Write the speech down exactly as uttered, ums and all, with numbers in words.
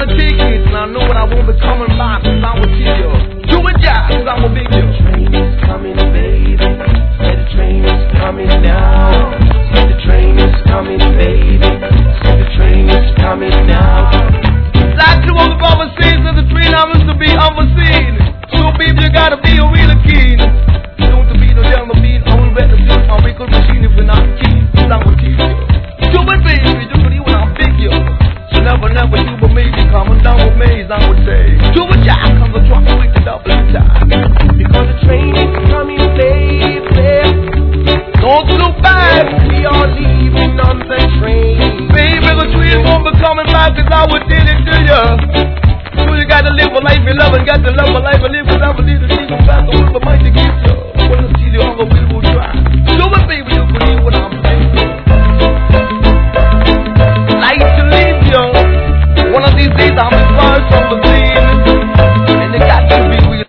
the tickets, and I know when I won't be coming back, cause I will see you. Do it, yeah, cause I will be you. The train is coming, baby. Say the train is coming now. Say the train is coming, baby. Say the train is coming now. Like two other brothers scenes of the train happens to be unforeseen. So baby, you gotta be a really keen. Don't to be no damn beat, I will bet the seat my record machine if you're not keen. Cause I will teach you. Do it, baby, do it when I pick you. So never, never you but maybe coming down with me, I would say. Do it, yeah, come the truck, wake it up every time. Because the train is coming, baby. Don't look back. We are leaving on the train. Baby, the train won't be coming back cause I would tell it to you. So you gotta live a life you love and got to love a life and live without a little leaving back. The will might to get you. Wanna see the hunger we will try. Do it, baby, you can hear what I'm saying. Like to leave you. One of these days I'm inspired from the